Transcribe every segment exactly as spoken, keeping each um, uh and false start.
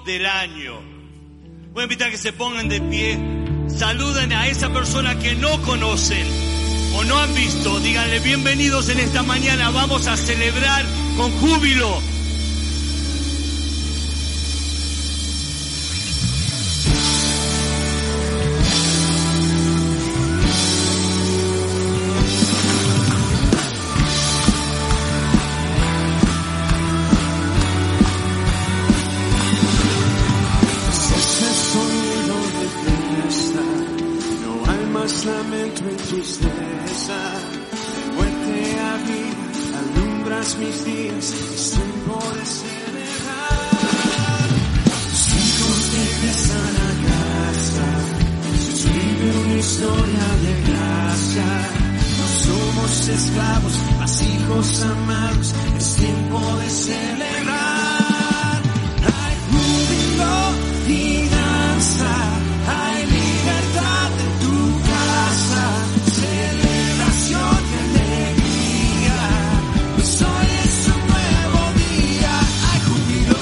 del año. Voy a invitar a que se pongan de pie. Saluden a esa persona que no conocen o no han visto. Díganle bienvenidos en esta mañana. Vamos a celebrar con júbilo. Lamento y tristeza, muerte a vida, alumbras mis días, es tiempo de celebrar. Los hijos regresan a casa, se escribe una historia de gracia. No somos esclavos, mas hijos amados, es tiempo de celebrar. Hay júbilo y danza, hay libertad en tu casa, celebración y alegría, pues hoy es un nuevo día, hay júbilo.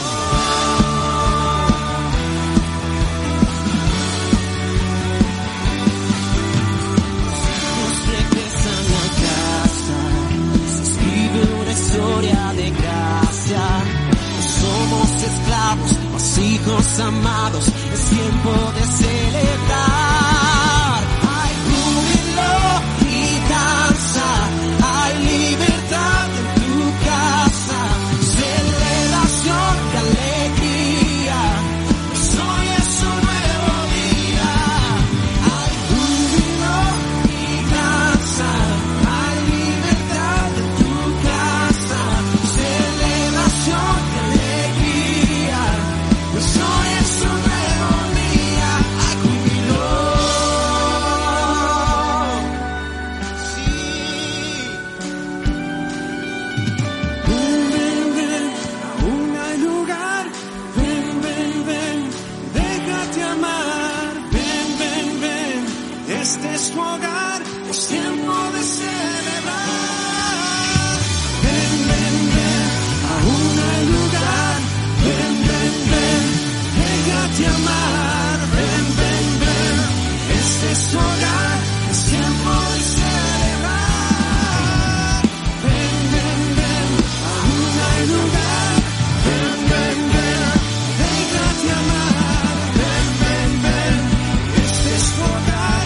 Los hijos regresan a casa, se escribe una historia de gracia. No somos esclavos, mas hijos amados, es tiempo de celebrar. Hay libertad en tu casa, celebración y alegría, pues hoy es un nuevo día. Hay júbilo y danza, hay libertad en tu casa, celebración y alegría, pues hoy es un nuevo día. Hay júbilo. Este es tu hogar, es tiempo de celebrar. Ven, ven, ven, aún hay lugar. Ven, ven, ven, déjate amar. Ven, ven, ven, este es tu hogar, es tiempo de celebrar. Ven, ven, ven, aún hay lugar. Ven, ven, ven, déjate amar. Ven, ven, ven, este es tu hogar.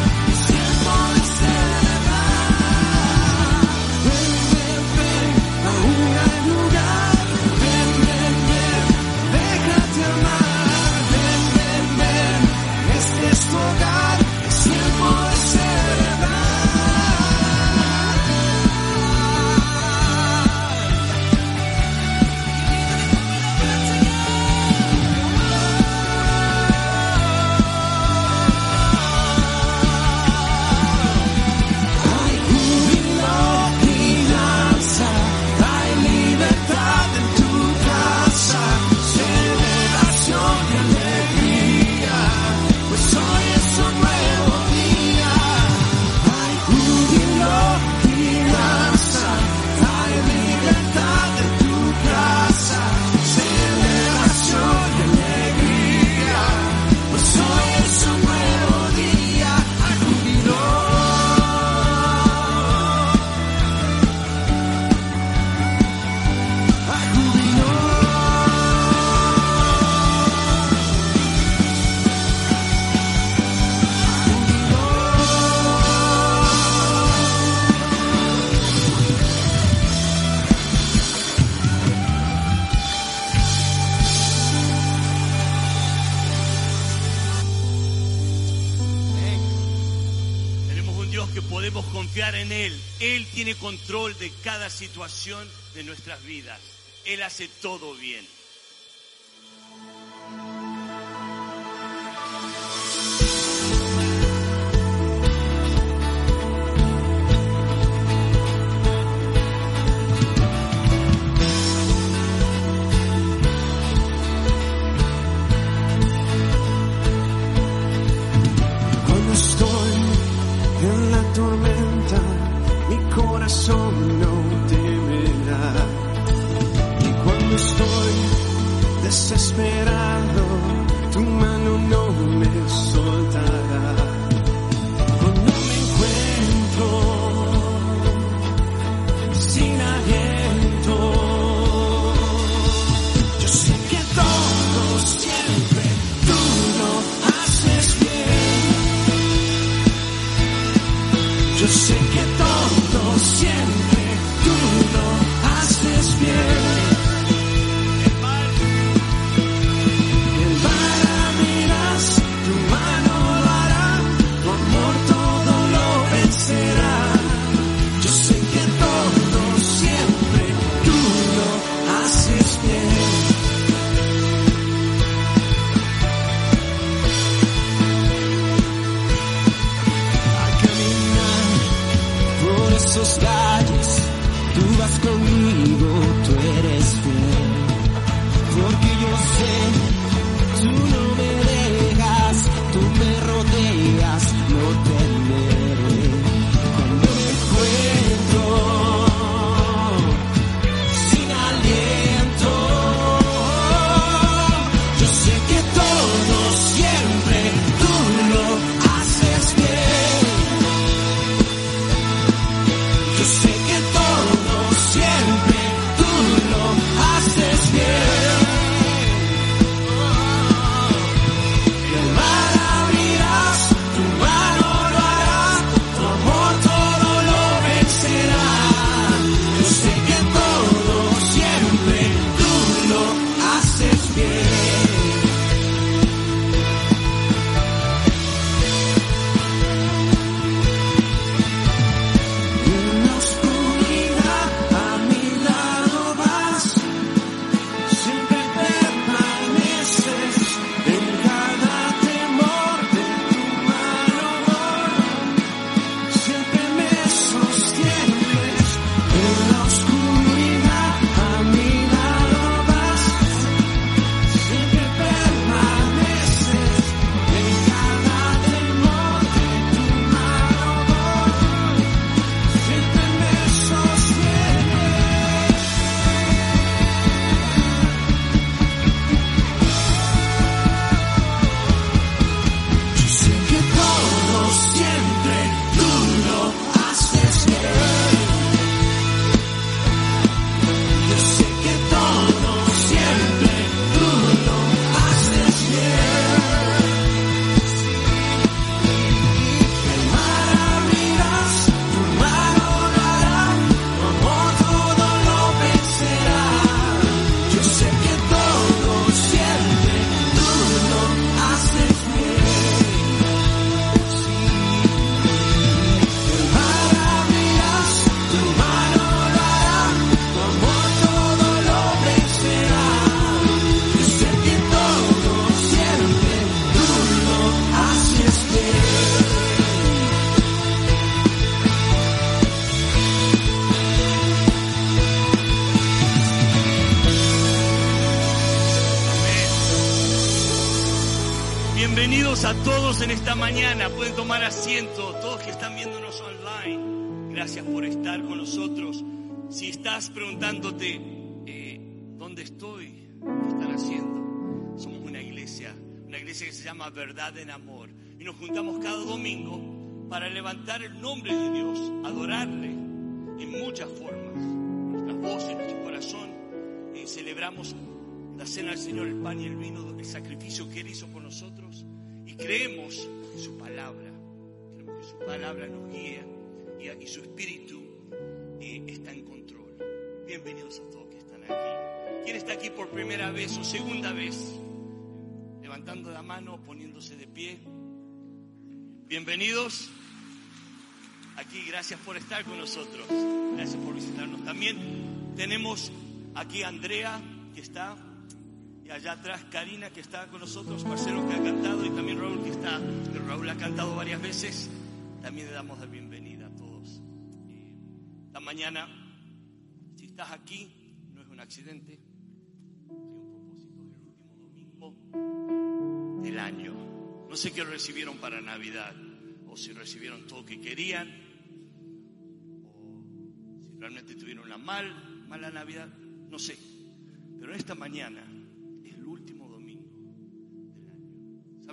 Podemos confiar en Él. Él tiene control de cada situación de nuestras vidas. Él hace todo bien. Cuando estoy en la tormenta, mi corazón no temerá. Y cuando estoy tu mano no me soltará. Cuando me encuentro sin aliento, yo sé que todo siempre tú lo haces bien. Yo sé que todo siempre tú lo haces bien. El mar abrirás, tu mano lo hará, tu amor todo lo vencerá. Yo sé que todo siempre tú lo haces bien. A caminar por esos valles, tú vas conmigo, tú eres fiel. Porque yo sé, tú no me dejas, tú me rodeas, no temeré. Cuando me encuentro sin aliento, yo sé que todo siempre tú lo haces bien. Yo sé que todo siempre tú lo haces bien. El mar abrirás, tu mano lo hará, tu amor todo lo vencerá. Yo sé que todo siempre tú lo haces bien. En la oscuridad a mi lado vas, siempre permaneces. En cada temor de tu mano voy, siempre me sostienes. En la oscuridad a mi lado vas, siempre permaneces. En cada temor de tu mano voy, siempre me sostienes. Yo sé que todo siempre tú lo haces bien. Yo sé que todo siempre tú lo haces bien. El mar abrirás, tu mano lo hará, tu amor todo lo vencerá. Yo sé que todo siempre tú lo haces bien. El mar abrirás, tu mano lo hará, tu amor todo lo vencerá. Yo sé que todo siempre tú lo haces bien. Bienvenidos a todos en esta mañana. Pueden tomar asiento, todos que están viéndonos online. Gracias por estar con nosotros. Si estás preguntándote, eh, ¿dónde estoy? ¿Qué están haciendo? Somos una iglesia, una iglesia que se llama Verdad en Amor. Y nos juntamos cada domingo para levantar el nombre de Dios, adorarle en muchas formas. Nuestras voces, nuestro corazón. Eh, celebramos la cena del Señor, el pan y el vino, el sacrificio que Él hizo por nosotros. Y creemos en su palabra. Creemos que su palabra nos guía y, y su espíritu eh, está en control. Bienvenidos a todos que están aquí. ¿Quién está aquí por primera vez o segunda vez? Levantando la mano, poniéndose de pie. Bienvenidos. Aquí, gracias por estar con nosotros. Gracias por visitarnos. También tenemos aquí a Andrea, que está, y allá atrás Karina, que está con nosotros, Marcelo, que ha cantado, y también Raúl, que está, que Raúl ha cantado varias veces. También le damos la bienvenida a todos. Eh, esta mañana, si estás aquí, no es un accidente, es un propósito, es el último domingo del año. No sé qué recibieron para Navidad, o si recibieron todo lo que querían, o si realmente tuvieron una mal, mala Navidad, no sé. Pero esta mañana es el último domingo del año.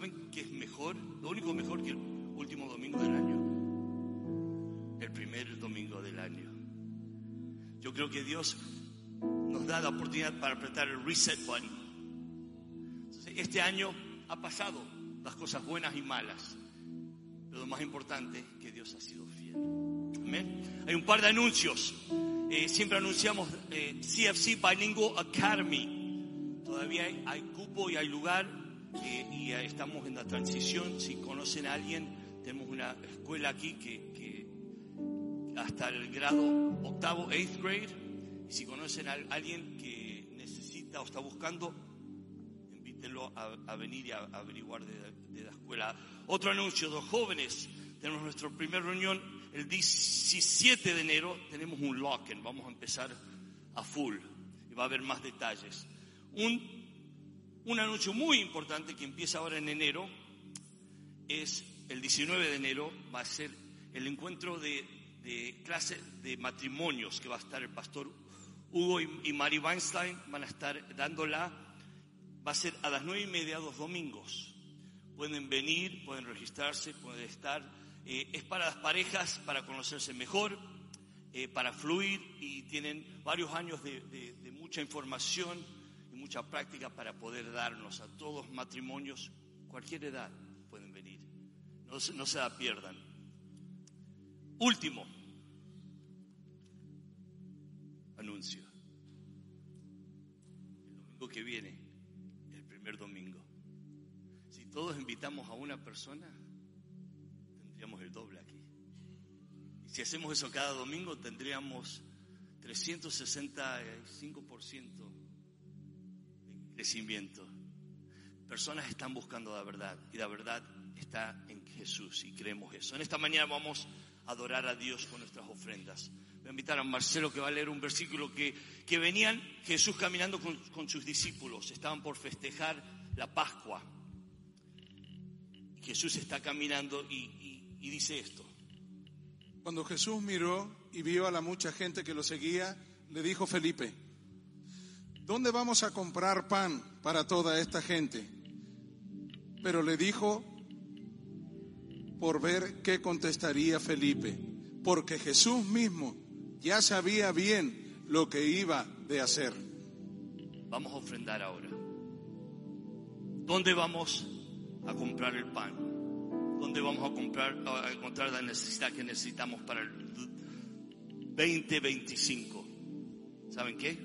¿Saben qué es mejor? Lo único mejor que el último domingo del año. El primer domingo del año. Yo creo que Dios nos da la oportunidad para apretar el reset button. Entonces, este año ha pasado las cosas buenas y malas. Pero lo más importante es que Dios ha sido fiel. Amén. Hay un par de anuncios. Eh, siempre anunciamos eh, C F C Bilingual Academy. Todavía hay, hay cupo y hay lugar. Eh, y eh, estamos en la transición. Si conocen a alguien, tenemos una escuela aquí que, que hasta el grado octavo, eighth grade. Y si conocen a alguien que necesita o está buscando, invítenlo a, a venir y a, a averiguar de, de la escuela. Otro anuncio, los jóvenes. Tenemos nuestra primera reunión el diecisiete de enero. Tenemos un lock-in. Vamos a empezar a full. Y va a haber más detalles. Un, un anuncio muy importante que empieza ahora en enero es el diecinueve de enero. Va a ser el encuentro de, de clase de matrimonios que va a estar el pastor Hugo y, y Mari Weinstein. Van a estar dándola. Va a ser a las nueve y media los domingos. Pueden venir, pueden registrarse, pueden estar. Eh, es para las parejas, para conocerse mejor, eh, para fluir, y tienen varios años de, de, de mucha información y mucha práctica para poder darnos a todos matrimonios, cualquier edad pueden venir. No, no se la pierdan. Último anuncio. El domingo que viene, el primer domingo, si todos invitamos a una persona, tendríamos el doble aquí. Y si hacemos eso cada domingo, tendríamos trescientos sesenta y cinco por ciento de crecimiento. Personas están buscando la verdad, y la verdad está en Jesús, y creemos eso. En esta mañana vamos a adorar a Dios con nuestras ofrendas. Voy a invitar a Marcelo, que va a leer un versículo que, que venían Jesús caminando con, con sus discípulos. Estaban por festejar la Pascua. Jesús está caminando y, y, y dice esto. Cuando Jesús miró y vio a la mucha gente que lo seguía, le dijo Felipe: ¿dónde vamos a comprar pan para toda esta gente? Pero le dijo por ver qué contestaría Felipe, porque Jesús mismo ya sabía bien lo que iba de hacer. Vamos a ofrendar ahora. ¿Dónde vamos a comprar el pan? ¿Dónde vamos a comprar, a encontrar la necesidad que necesitamos para el veinte veinticinco? ¿Saben qué?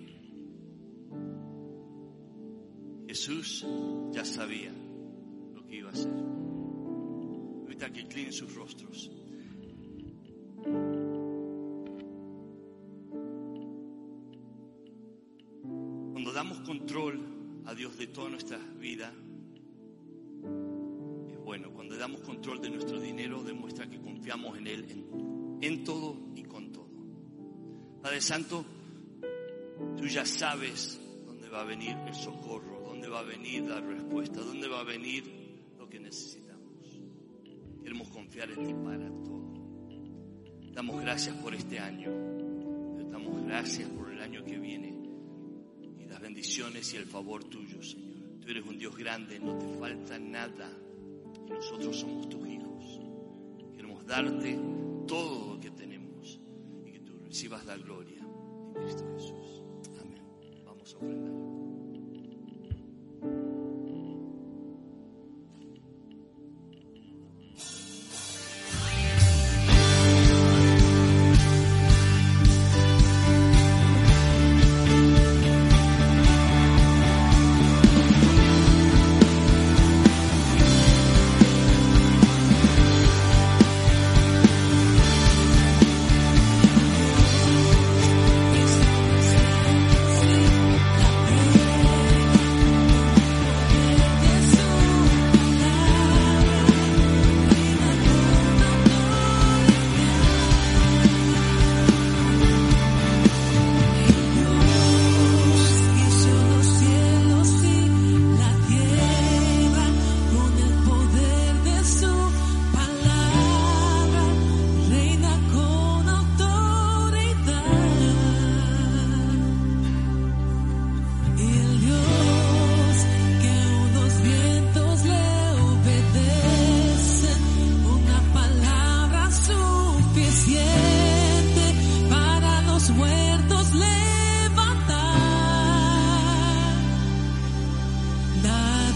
Jesús ya sabía lo que iba a hacer. Ahorita que inclinen sus rostros. Cuando damos control a Dios de toda nuestra vida, bueno, cuando damos control de nuestro dinero, demuestra que confiamos en Él en, en todo y con todo. Padre Santo, tú ya sabes dónde va a venir el socorro, dónde va a venir la respuesta, dónde va a venir lo que necesitamos. Queremos confiar en ti para todo. Damos gracias por este año, damos gracias por el año que viene y las bendiciones y el favor tuyo, Señor. Tú eres un Dios grande, no te falta nada. Y nosotros somos tus hijos. Queremos darte todo lo que tenemos y que tú recibas la gloria en Cristo Jesús. Amén. Vamos a ofrendar.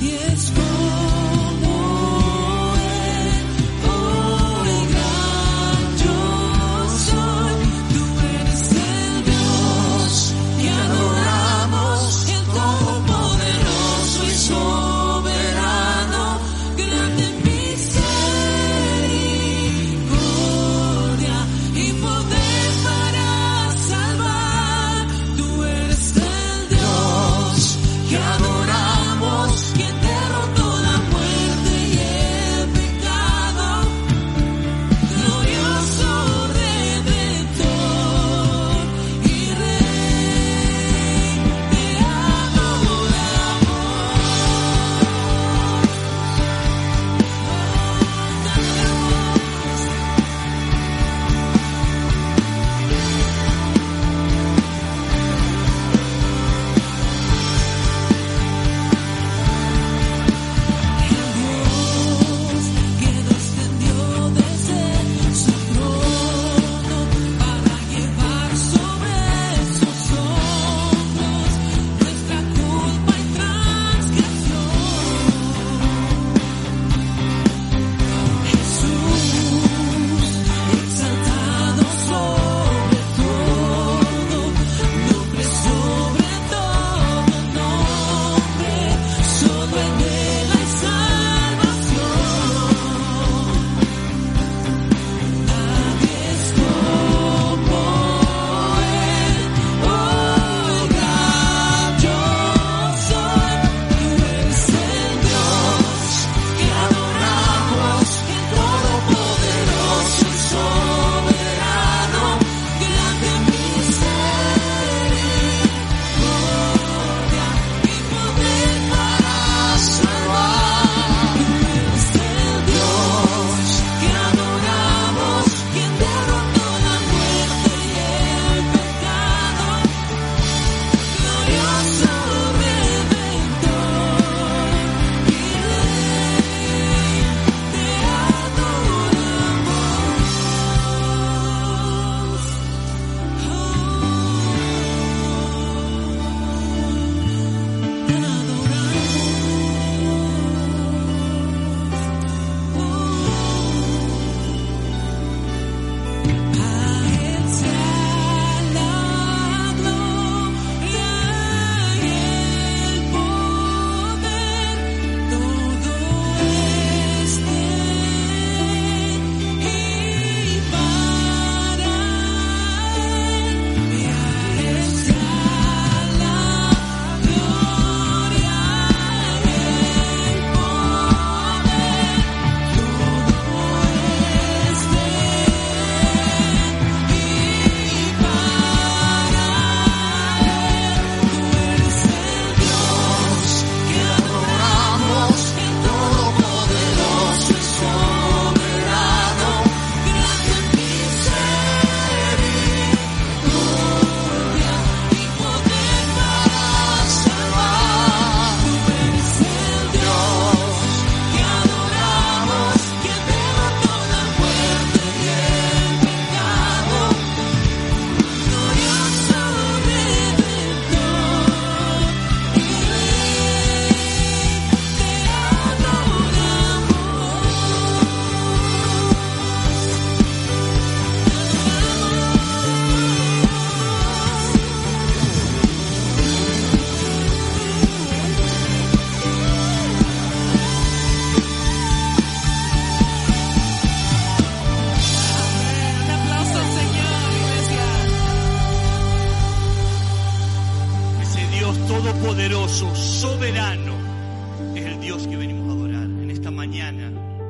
todopoderoso, soberano, es el Dios que venimos a adorar en esta mañana,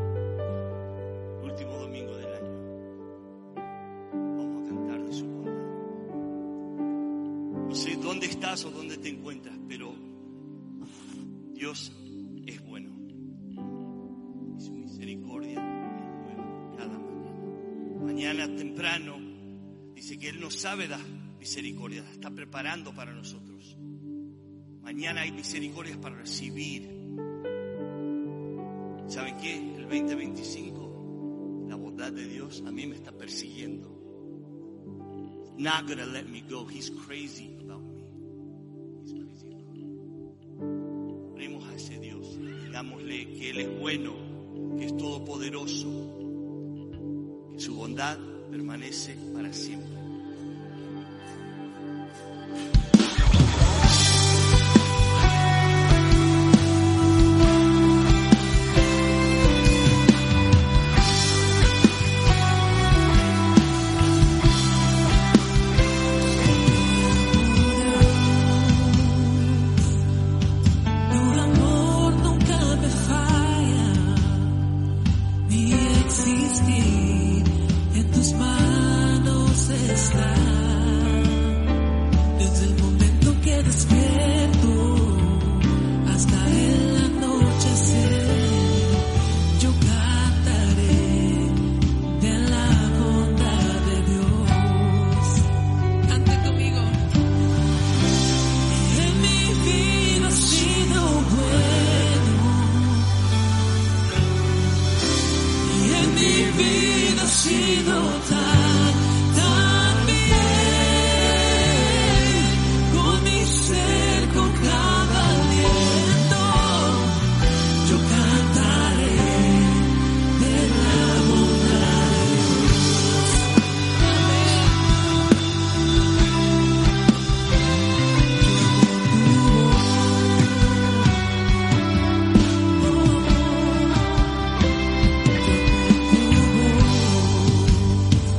último domingo del año. Vamos a cantar de su bondad. No sé dónde estás o dónde te encuentras, pero Dios es bueno y su misericordia es nueva cada mañana. Mañana temprano dice que Él nos sabe dar misericordia, la está preparando para nosotros. Mañana hay misericordias para recibir. ¿Saben qué? El veinte veinticinco, la bondad de Dios a mí me está persiguiendo. Not gonna let me go. He's crazy about me. He's crazy about me. Oremos a ese Dios. Dios. Digámosle que Él es bueno, que es todopoderoso, que su bondad permanece para siempre. En tus manos está, desde el momento que despierto hasta el anochecer, yo cantaré de la bondad de Dios. Cante conmigo. En mi vida ha sido bueno, y en mi vida ha sido tan, tan bien, con mi ser, con cada aliento, yo cantaré de la bondad de Dios. Amén.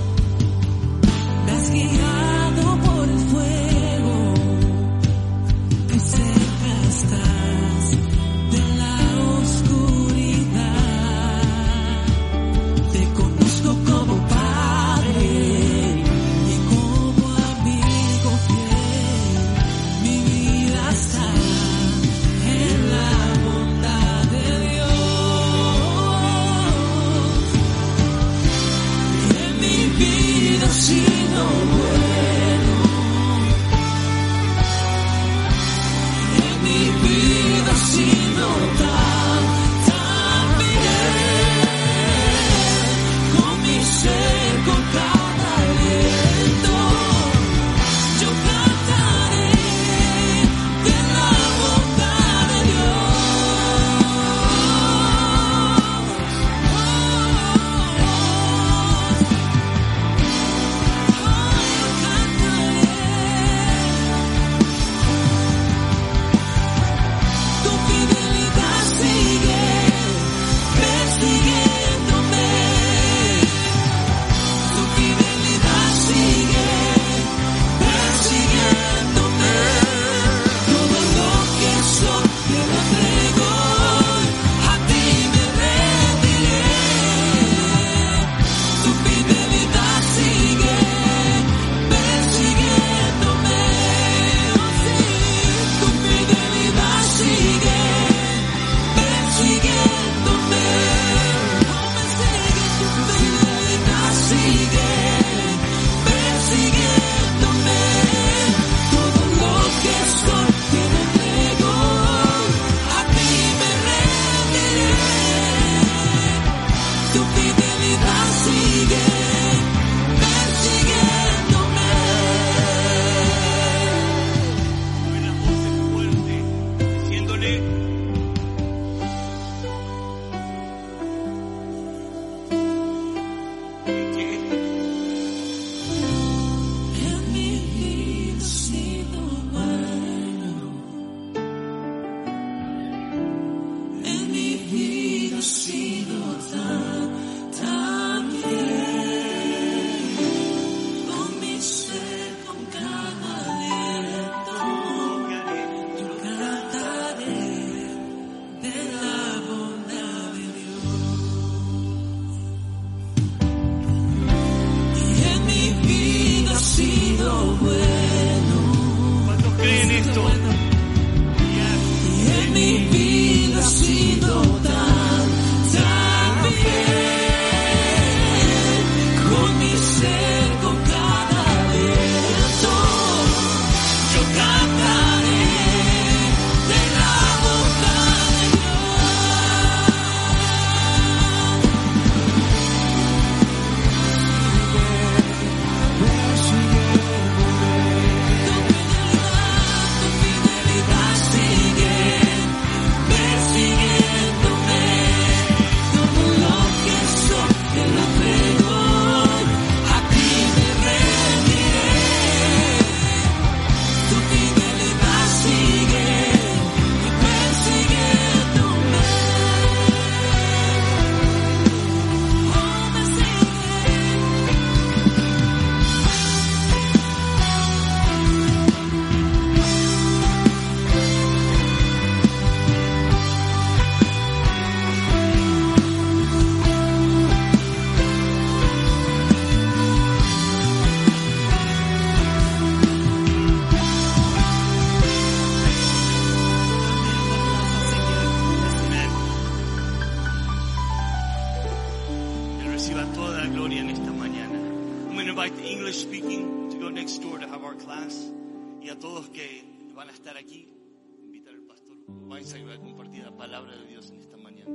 reciba toda la gloria en esta mañana. I'm going to invite the English speaking to go next door to have our class. Y a todos que van a estar aquí, invitar al pastor. Váyanse a compartir la palabra de Dios en esta mañana.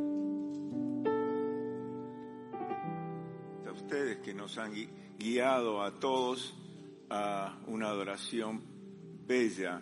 A ustedes que nos han guiado a todos a una adoración bella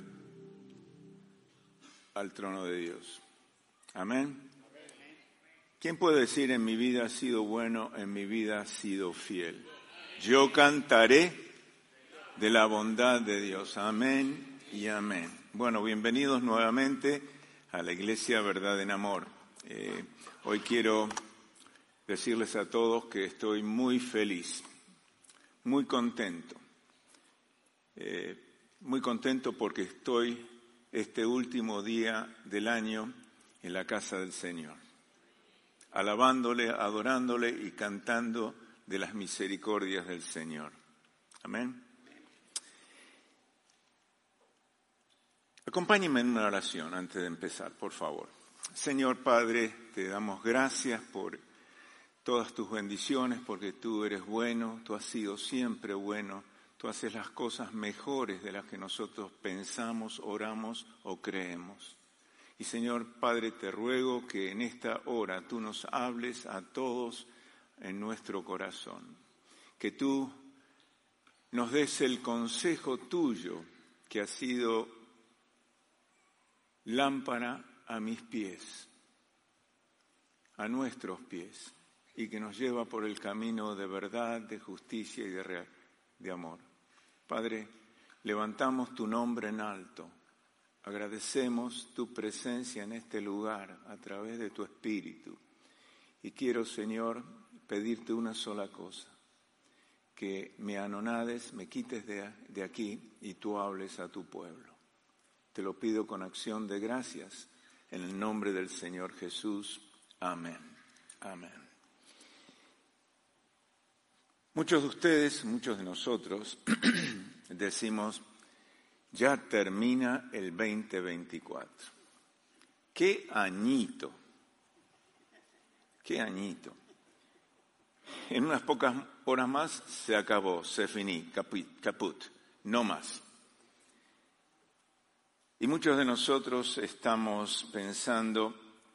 al trono de Dios. Amén. ¿Quién puede decir en mi vida ha sido bueno, en mi vida ha sido fiel? Yo cantaré de la bondad de Dios. Amén y amén. Bueno, bienvenidos nuevamente a la Iglesia Verdad en Amor. Eh, hoy quiero decirles a todos que estoy muy feliz, muy contento. Eh, muy contento porque estoy este último día del año en la casa del Señor, alabándole, adorándole y cantando de las misericordias del Señor. Amén. Acompáñenme en una oración antes de empezar, por favor. Señor Padre, te damos gracias por todas tus bendiciones, porque tú eres bueno, tú has sido siempre bueno, tú haces las cosas mejores de las que nosotros pensamos, oramos o creemos. Y Señor Padre, te ruego que en esta hora tú nos hables a todos en nuestro corazón, que tú nos des el consejo tuyo que ha sido lámpara a mis pies, a nuestros pies, y que nos lleva por el camino de verdad, de justicia y de, real, de amor. Padre, levantamos tu nombre en alto, agradecemos tu presencia en este lugar a través de tu Espíritu. Y quiero, Señor, pedirte una sola cosa, que me anonades, me quites de, de aquí y tú hables a tu pueblo. Te lo pido con acción de gracias, en el nombre del Señor Jesús. Amén. Amén. Muchos de ustedes, muchos de nosotros, decimos, ya termina el veinte veinticuatro. ¡Qué añito! ¡Qué añito! En unas pocas horas más se acabó, se finí, caput, caput, no más. Y muchos de nosotros estamos pensando,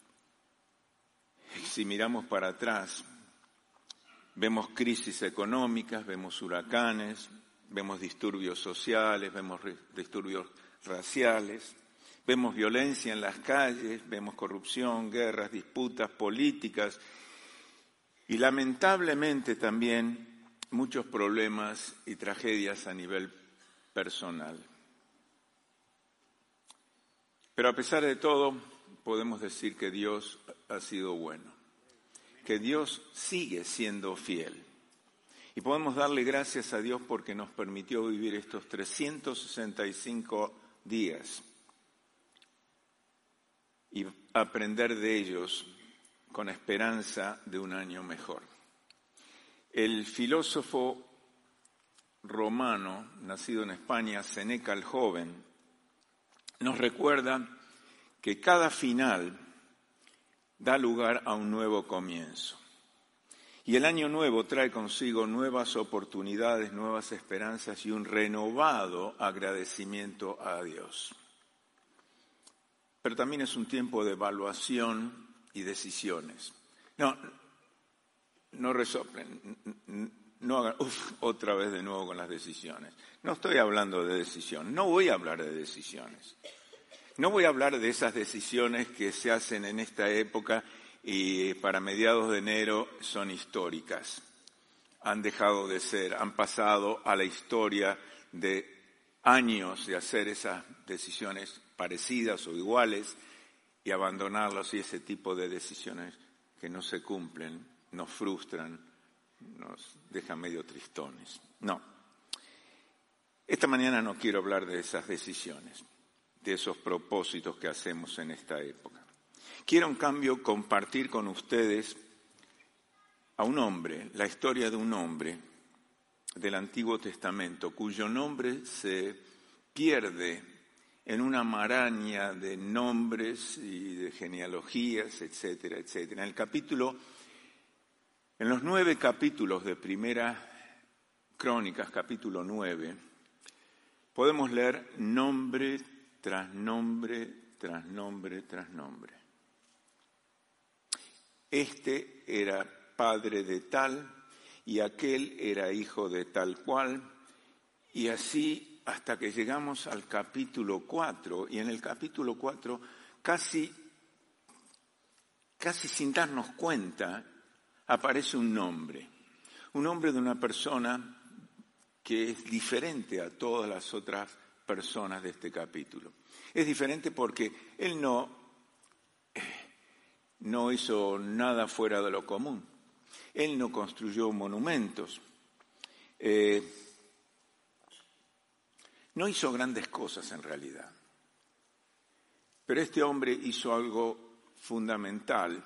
si miramos para atrás, vemos crisis económicas, vemos huracanes, vemos disturbios sociales, vemos disturbios raciales, vemos violencia en las calles, vemos corrupción, guerras, disputas políticas y lamentablemente también muchos problemas y tragedias a nivel personal. Pero a pesar de todo, podemos decir que Dios ha sido bueno, que Dios sigue siendo fiel. Y podemos darle gracias a Dios porque nos permitió vivir estos trescientos sesenta y cinco días y aprender de ellos con esperanza de un año mejor. El filósofo romano, nacido en España, Séneca el Joven, nos recuerda que cada final da lugar a un nuevo comienzo. Y el año nuevo trae consigo nuevas oportunidades, nuevas esperanzas y un renovado agradecimiento a Dios. Pero también es un tiempo de evaluación y decisiones. No, no resoplen, no hagan, uf, otra vez de nuevo con las decisiones. No estoy hablando de decisión, no voy a hablar de decisiones. No voy a hablar de esas decisiones que se hacen en esta época y para mediados de enero son históricas. Han dejado de ser, han pasado a la historia de años de hacer esas decisiones parecidas o iguales y abandonarlas, y ese tipo de decisiones que no se cumplen, nos frustran, nos dejan medio tristones. No. Esta mañana no quiero hablar de esas decisiones, de esos propósitos que hacemos en esta época. Quiero, en cambio, compartir con ustedes a un hombre, la historia de un hombre del Antiguo Testamento, cuyo nombre se pierde en una maraña de nombres y de genealogías, etcétera, etcétera. En el capítulo En los nueve capítulos de Primera Crónicas, capítulo nueve, podemos leer nombre tras nombre, tras nombre, tras nombre. Este era padre de tal, y aquel era hijo de tal cual, y así hasta que llegamos al capítulo cuatro, y en el capítulo cuatro, casi, casi sin darnos cuenta, aparece un nombre, un nombre de una persona que es diferente a todas las otras personas de este capítulo. Es diferente porque él no, no hizo nada fuera de lo común. Él no construyó monumentos. Eh, no hizo grandes cosas en realidad. Pero este hombre hizo algo fundamental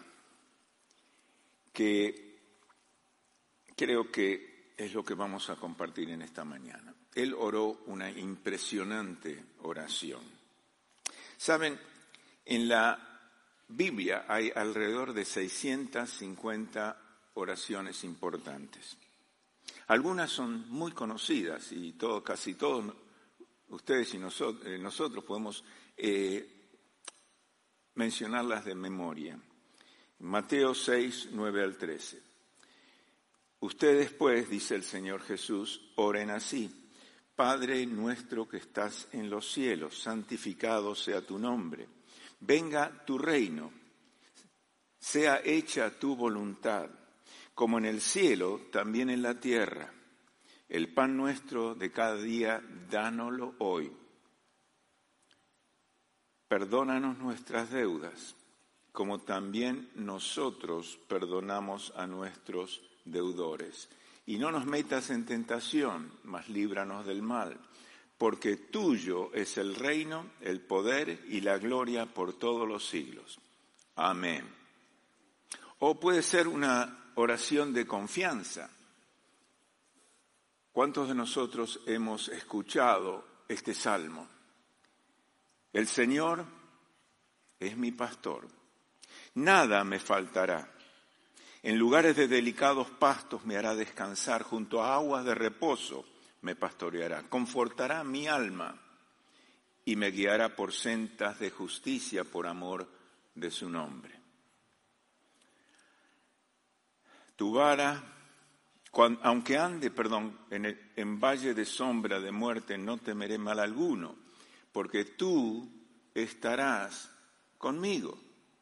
que creo que es lo que vamos a compartir en esta mañana. Él oró una impresionante oración. Saben, en la Biblia hay alrededor de seiscientas cincuenta oraciones importantes. Algunas son muy conocidas y todo, casi todos ustedes y nosotros, eh, nosotros podemos eh, mencionarlas de memoria. Mateo seis, nueve al trece. Ustedes pues, dice el Señor Jesús, oren así: Padre nuestro que estás en los cielos, santificado sea tu nombre. Venga tu reino, sea hecha tu voluntad, como en el cielo, también en la tierra. El pan nuestro de cada día, dánoslo hoy. Perdónanos nuestras deudas, como también nosotros perdonamos a nuestros deudores. Y no nos metas en tentación, mas líbranos del mal, porque tuyo es el reino, el poder y la gloria por todos los siglos. Amén. O puede ser una oración de confianza. ¿Cuántos de nosotros hemos escuchado este salmo? El Señor es mi pastor, nada me faltará. En lugares de delicados pastos me hará descansar, junto a aguas de reposo me pastoreará. Confortará mi alma y me guiará por sendas de justicia por amor de su nombre. Tu vara, cuando, aunque ande, perdón, en, el, en valle de sombra de muerte, no temeré mal alguno, porque tú estarás conmigo.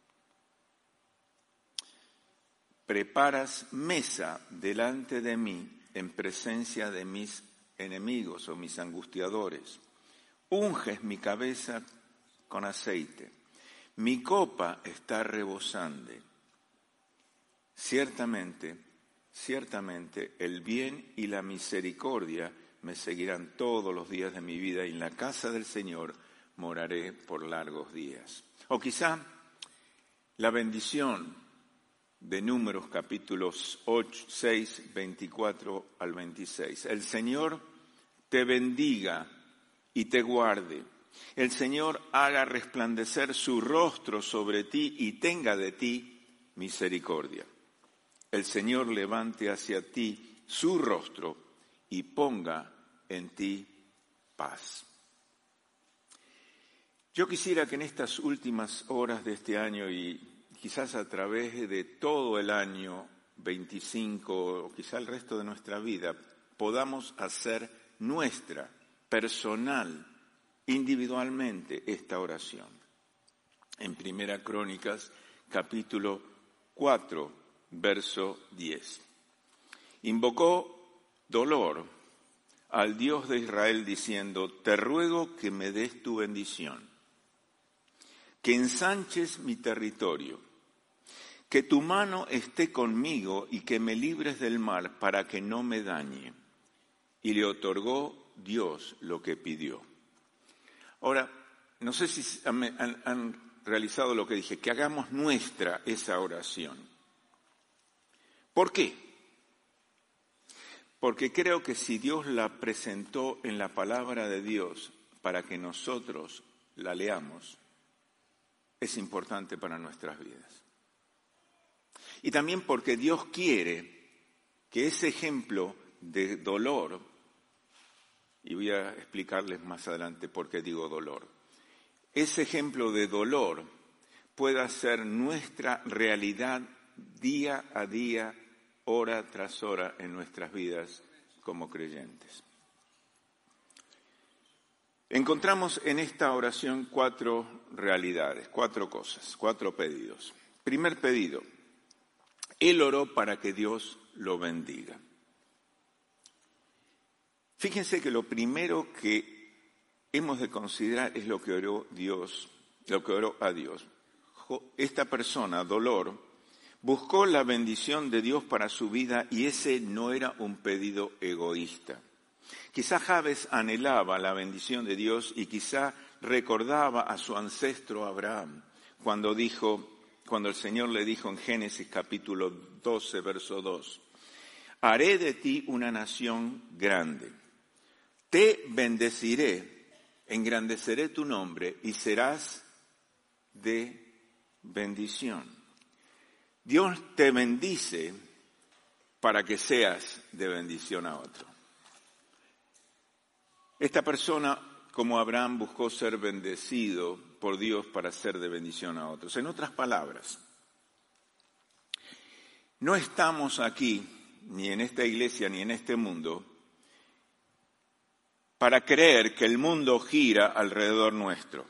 Preparas mesa delante de mí en presencia de mis enemigos o mis angustiadores. Unges mi cabeza con aceite. Mi copa está rebosando. Ciertamente, ciertamente el bien y la misericordia me seguirán todos los días de mi vida y en la casa del Señor moraré por largos días. O quizá la bendición de Números capítulos ocho, seis, veinticuatro al veintiséis. El Señor te bendiga y te guarde. El Señor haga resplandecer su rostro sobre ti y tenga de ti misericordia. El Señor levante hacia ti su rostro y ponga en ti paz. Yo quisiera que en estas últimas horas de este año y quizás a través de todo el año veinticinco, o quizá el resto de nuestra vida, podamos hacer nuestra, personal, individualmente, esta oración. En Primera Crónicas, capítulo cuatro, verso diez. Invocó dolor al Dios de Israel diciendo: te ruego que me des tu bendición, que ensanches mi territorio, que tu mano esté conmigo y que me libres del mal para que no me dañe. Y le otorgó Dios lo que pidió. Ahora, no sé si han, han, han realizado lo que dije, que hagamos nuestra esa oración. ¿Por qué? Porque creo que si Dios la presentó en la palabra de Dios para que nosotros la leamos, es importante para nuestras vidas. Y también porque Dios quiere que ese ejemplo de dolor, y voy a explicarles más adelante por qué digo dolor, ese ejemplo de dolor pueda ser nuestra realidad día a día, hora tras hora en nuestras vidas como creyentes. Encontramos en esta oración cuatro realidades, cuatro cosas, cuatro pedidos. Primer pedido, él oró para que Dios lo bendiga. Fíjense que lo primero que hemos de considerar es lo que oró Dios, lo que oró a Dios. Esta persona, Dolor, buscó la bendición de Dios para su vida y ese no era un pedido egoísta. Quizá Jabes anhelaba la bendición de Dios y quizá recordaba a su ancestro Abraham cuando dijo, cuando el Señor le dijo en Génesis capítulo doce, verso dos, haré de ti una nación grande, te bendeciré, engrandeceré tu nombre y serás de bendición. Dios te bendice para que seas de bendición a otro. Esta persona, como Abraham, buscó ser bendecido por Dios para ser de bendición a otros. En otras palabras, no estamos aquí, ni en esta iglesia, ni en este mundo, para creer que el mundo gira alrededor nuestro.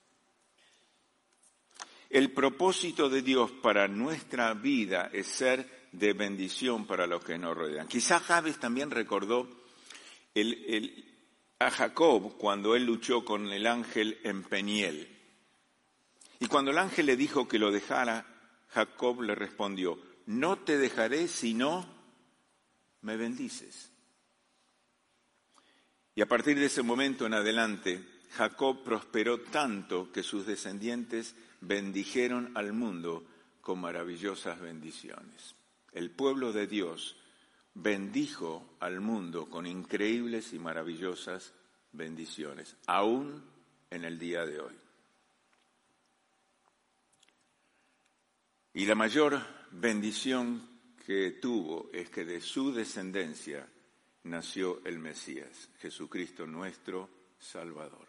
El propósito de Dios para nuestra vida es ser de bendición para los que nos rodean. Quizá Jabes también recordó el, el, a Jacob cuando él luchó con el ángel en Peniel. Y cuando el ángel le dijo que lo dejara, Jacob le respondió, no te dejaré si no me bendices. Y a partir de ese momento en adelante, Jacob prosperó tanto que sus descendientes bendijeron al mundo con maravillosas bendiciones. El pueblo de Dios bendijo al mundo con increíbles y maravillosas bendiciones, aún en el día de hoy. Y la mayor bendición que tuvo es que de su descendencia nació el Mesías, Jesucristo nuestro Salvador.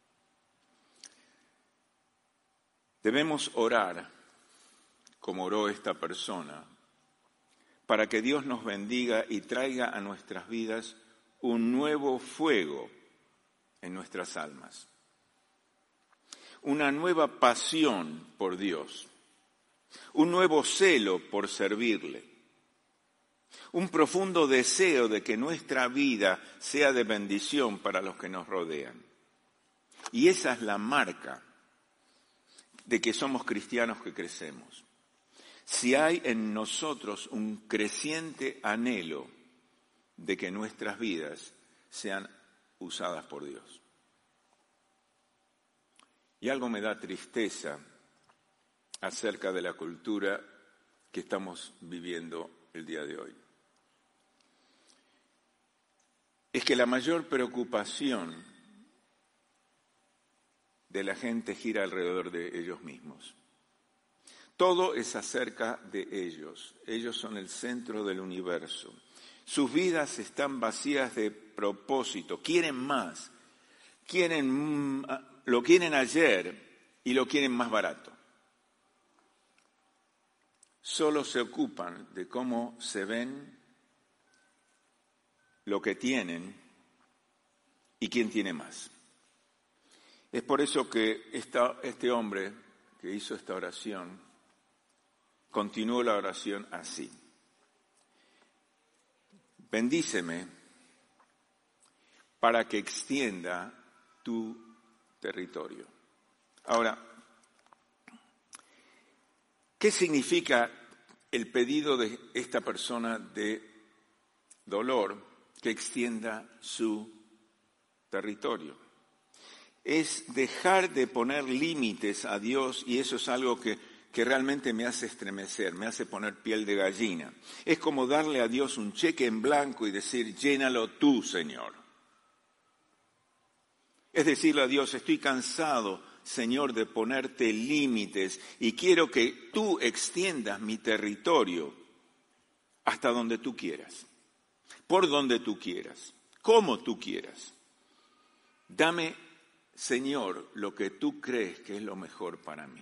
Debemos orar, como oró esta persona, para que Dios nos bendiga y traiga a nuestras vidas un nuevo fuego en nuestras almas, una nueva pasión por Dios, un nuevo celo por servirle, un profundo deseo de que nuestra vida sea de bendición para los que nos rodean. Y esa es la marca de que somos cristianos que crecemos. Si hay en nosotros un creciente anhelo de que nuestras vidas sean usadas por Dios. Y algo me da tristeza acerca de la cultura que estamos viviendo el día de hoy. Es que la mayor preocupación de la gente gira alrededor de ellos mismos. Todo es acerca de ellos. Ellos son el centro del universo. Sus vidas están vacías de propósito. Quieren más. Quieren, lo quieren ayer y lo quieren más barato. Solo se ocupan de cómo se ven, lo que tienen y quién tiene más. Es por eso que esta, este hombre que hizo esta oración continuó la oración así. Bendíceme para que extienda tu territorio. Ahora, ¿qué significa el pedido de esta persona de Dolor que extienda su territorio? Es dejar de poner límites a Dios y eso es algo que, que realmente me hace estremecer, me hace poner piel de gallina. Es como darle a Dios un cheque en blanco y decir, llénalo tú, Señor. Es decirle a Dios, estoy cansado, Señor, de ponerte límites y quiero que tú extiendas mi territorio hasta donde tú quieras, por donde tú quieras, como tú quieras. Dame, Señor, lo que tú crees que es lo mejor para mí.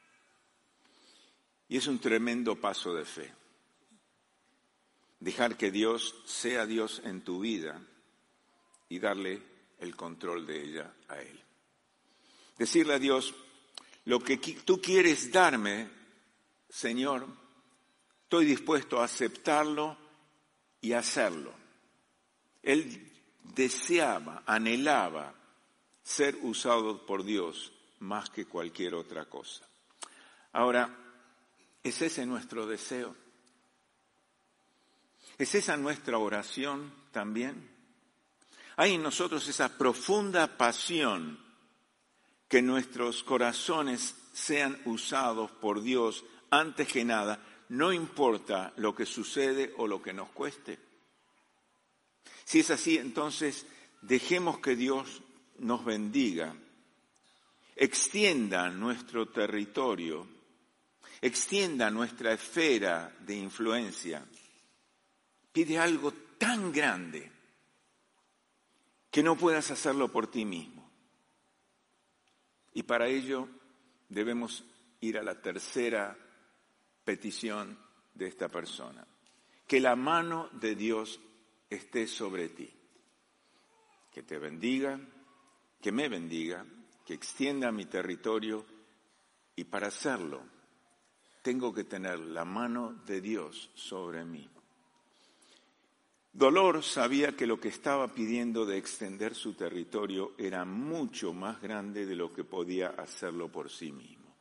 Y es un tremendo paso de fe. Dejar que Dios sea Dios en tu vida y darle el control de ella a Él. Decirle a Dios, lo que tú quieres darme, Señor, estoy dispuesto a aceptarlo y hacerlo. Él deseaba, anhelaba ser usado por Dios más que cualquier otra cosa. Ahora, ¿es ese nuestro deseo? ¿Es esa nuestra oración también? Hay en nosotros esa profunda pasión que nuestros corazones sean usados por Dios antes que nada, no importa lo que sucede o lo que nos cueste. Si es así, entonces dejemos que Dios nos bendiga, extienda nuestro territorio, extienda nuestra esfera de influencia. Pide algo tan grande que no puedas hacerlo por ti mismo. Y para ello debemos ir a la tercera petición de esta persona. Que la mano de Dios esté sobre ti. Que te bendiga, que me bendiga, que extienda mi territorio. Y para hacerlo, tengo que tener la mano de Dios sobre mí. Dolor sabía que lo que estaba pidiendo de extender su territorio era mucho más grande de lo que podía hacerlo por sí mismo.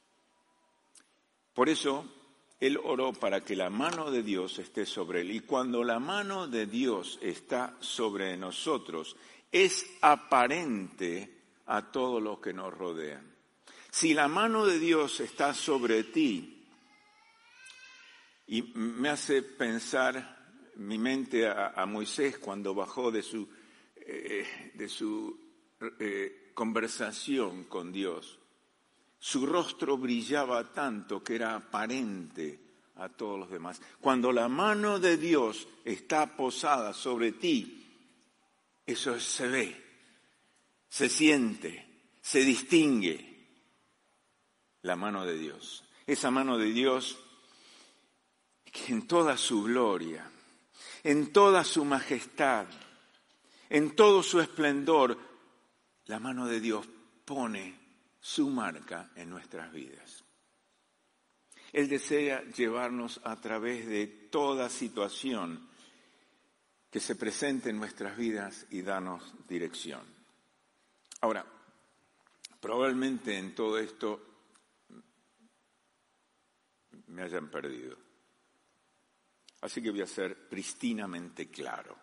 Por eso, él oró para que la mano de Dios esté sobre él. Y cuando la mano de Dios está sobre nosotros, es aparente a todo lo que nos rodea. Si la mano de Dios está sobre ti, y me hace pensar mi mente a, a Moisés cuando bajó de su, eh, de su eh, conversación con Dios. Su rostro brillaba tanto que era aparente a todos los demás. Cuando la mano de Dios está posada sobre ti, eso se ve, se siente, se distingue. La mano de Dios. Esa mano de Dios que en toda su gloria, en toda su majestad, en todo su esplendor, la mano de Dios pone su marca en nuestras vidas. Él desea llevarnos a través de toda situación que se presente en nuestras vidas y darnos dirección. Ahora, probablemente en todo esto me hayan perdido. Así que voy a ser pristinamente claro.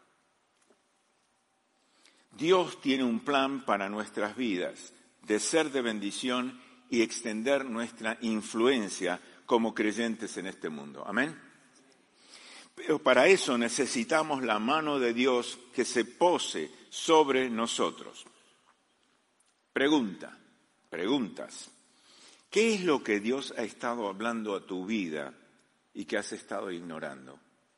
Dios tiene un plan para nuestras vidas de ser de bendición y extender nuestra influencia como creyentes en este mundo. ¿Amén? Pero para eso necesitamos la mano de Dios que se pose sobre nosotros. Pregunta, preguntas. ¿Qué es lo que Dios ha estado hablando a tu vida y que has estado ignorando?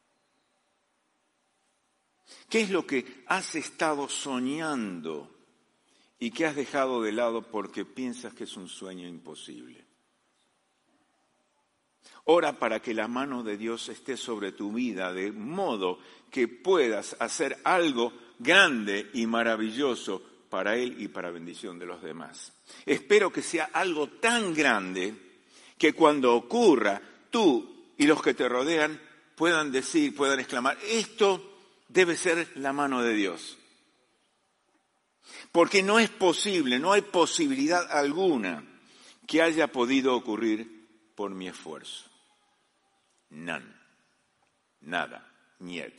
¿Qué es lo que has estado soñando y que has dejado de lado porque piensas que es un sueño imposible? Ora para que la mano de Dios esté sobre tu vida, de modo que puedas hacer algo grande y maravilloso para Él y para bendición de los demás. Espero que sea algo tan grande que cuando ocurra, tú y los que te rodean puedan decir, puedan exclamar, esto debe ser la mano de Dios. Porque no es posible, no hay posibilidad alguna que haya podido ocurrir por mi esfuerzo. None. Nada. Niet.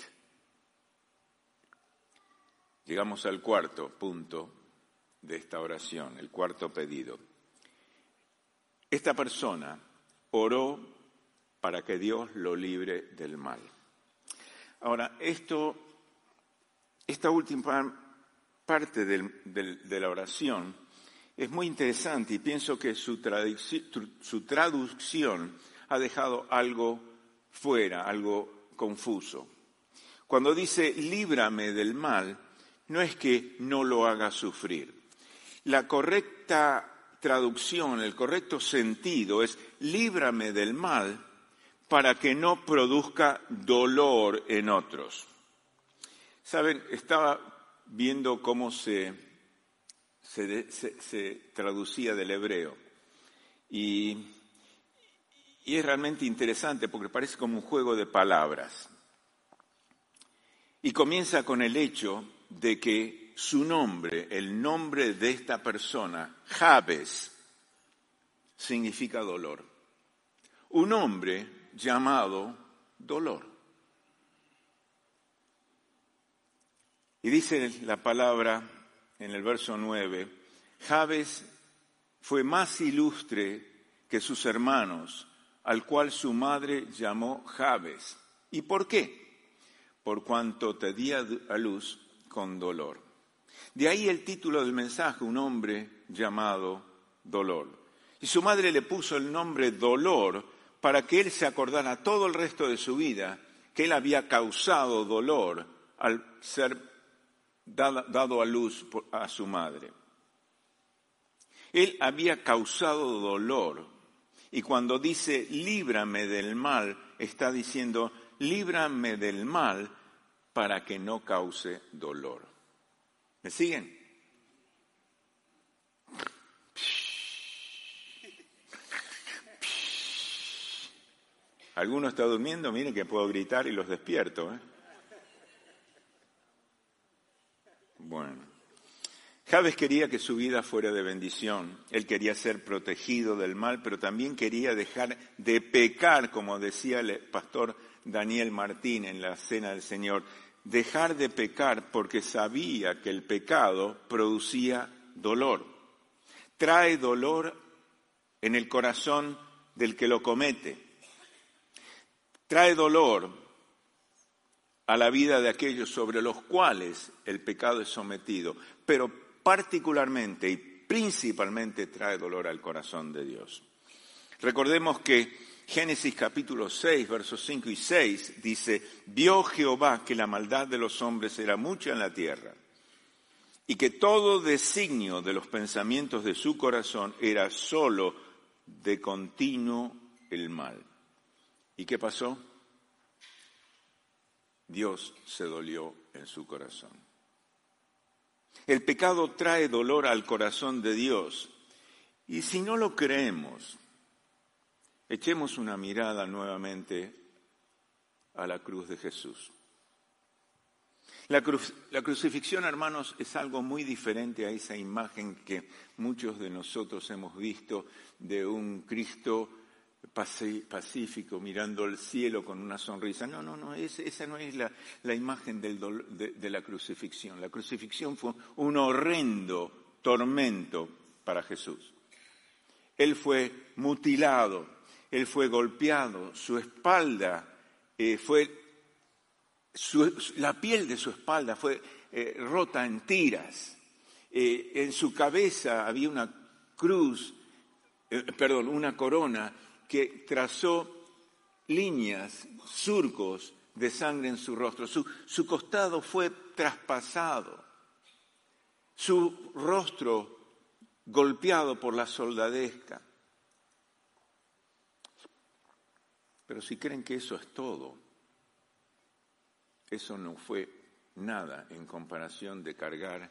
Llegamos al cuarto punto de esta oración, el cuarto pedido. Esta persona oró para que Dios lo libre del mal. Ahora, esto, esta última parte del, del, de la oración es muy interesante y pienso que su, traduc- su traducción ha dejado algo fuera, algo confuso. Cuando dice líbrame del mal, no es que no lo haga sufrir. La correcta traducción, el correcto sentido es líbrame del mal para que no produzca dolor en otros. Saben, estaba viendo cómo se, se, se, se traducía del hebreo y, y es realmente interesante porque parece como un juego de palabras. Y comienza con el hecho de que su nombre, el nombre de esta persona, Jabes, significa dolor. Un hombre llamado dolor. Y dice la palabra en el verso nueve, Jabes fue más ilustre que sus hermanos, al cual su madre llamó Jabes. ¿Y por qué? Por cuanto te di a luz con dolor. De ahí el título del mensaje, un hombre llamado dolor. Y su madre le puso el nombre dolor para que él se acordara todo el resto de su vida que él había causado dolor al ser dado a luz a su madre. Él había causado dolor y cuando dice líbrame del mal, está diciendo líbrame del mal para que no cause dolor. ¿Me siguen? ¿Alguno está durmiendo? Miren que puedo gritar y los despierto, ¿eh? Bueno. Jabes quería que su vida fuera de bendición. Él quería ser protegido del mal, pero también quería dejar de pecar, como decía el pastor Daniel Martín en la Cena del Señor. Dejar de pecar porque sabía que el pecado producía dolor. Trae dolor en el corazón del que lo comete. Trae dolor a la vida de aquellos sobre los cuales el pecado es sometido, pero particularmente y principalmente trae dolor al corazón de Dios. Recordemos que Génesis capítulo seis, versos cinco y seis dice, vio Jehová que la maldad de los hombres era mucha en la tierra y que todo designio de los pensamientos de su corazón era solo de continuo el mal. ¿Y qué pasó? Dios se dolió en su corazón. El pecado trae dolor al corazón de Dios. Y si no lo creemos, echemos una mirada nuevamente a la cruz de Jesús. La, cruz, la crucifixión, hermanos, es algo muy diferente a esa imagen que muchos de nosotros hemos visto de un Cristo pacífico mirando el cielo con una sonrisa. No, no, no, es, esa no es la, la imagen del dolor, de, de la crucifixión. La crucifixión fue un horrendo tormento para Jesús. Él fue mutilado, él fue golpeado, su espalda eh, fue, su, la piel de su espalda fue eh, rota en tiras. Eh, en su cabeza había una cruz, eh, perdón, una corona que trazó líneas, surcos de sangre en su rostro. Su, su costado fue traspasado, su rostro golpeado por la soldadesca. Pero si creen que eso es todo, eso no fue nada en comparación de cargar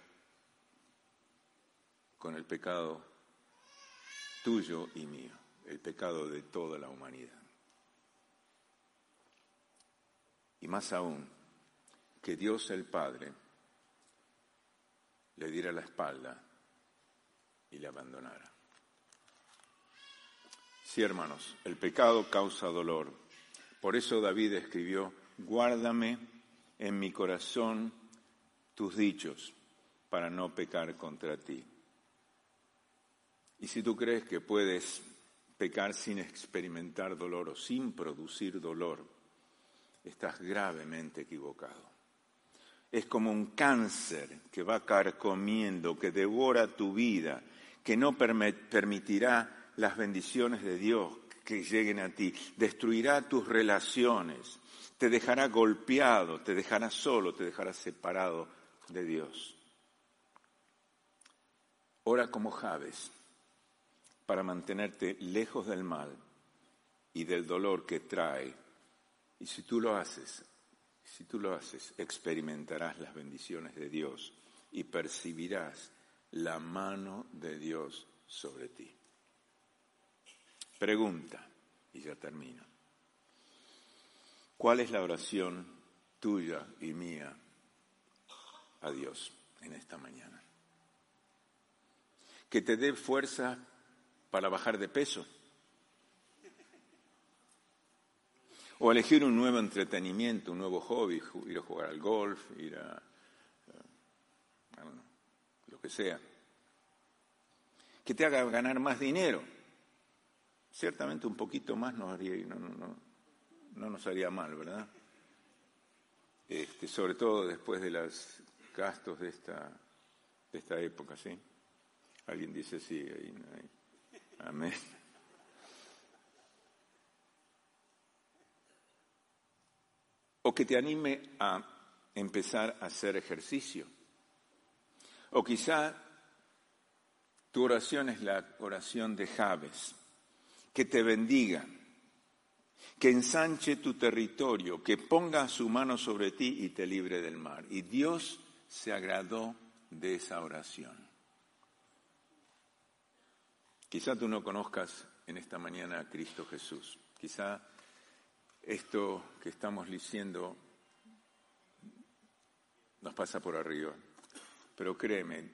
con el pecado tuyo y mío. El pecado de toda la humanidad. Y más aún, que Dios el Padre le diera la espalda y le abandonara. Sí, hermanos, el pecado causa dolor. Por eso David escribió, guárdame en mi corazón tus dichos para no pecar contra ti. Y si tú crees que puedes pecar sin experimentar dolor o sin producir dolor, estás gravemente equivocado. Es como un cáncer que va carcomiendo, que devora tu vida, que no permitirá las bendiciones de Dios que lleguen a ti, destruirá tus relaciones, Te dejará golpeado, te dejará solo, te dejará separado de Dios. Ora como Jabes para mantenerte lejos del mal y del dolor que trae. Y si tú lo haces, si tú lo haces, experimentarás las bendiciones de Dios y percibirás la mano de Dios sobre ti. Pregunta, y ya termino. ¿Cuál es la oración tuya y mía a Dios en esta mañana? Que te dé fuerza para bajar de peso. O elegir un nuevo entretenimiento, un nuevo hobby, ir a jugar al golf, ir a, a bueno, lo que sea. Que te haga ganar más dinero. Ciertamente un poquito más nos haría, no, no, no, no nos haría mal, ¿verdad? Este, sobre todo después de los gastos de esta, de esta época, ¿sí? Alguien dice sí, ahí, ahí. Amén. O que te anime a empezar a hacer ejercicio. O quizá tu oración es la oración de Jabes, que te bendiga, que ensanche tu territorio, que ponga su mano sobre ti y te libre del mal. Y Dios se agradó de esa oración. Quizá tú no conozcas en esta mañana a Cristo Jesús. Quizá esto que estamos diciendo nos pasa por arriba. Pero créeme,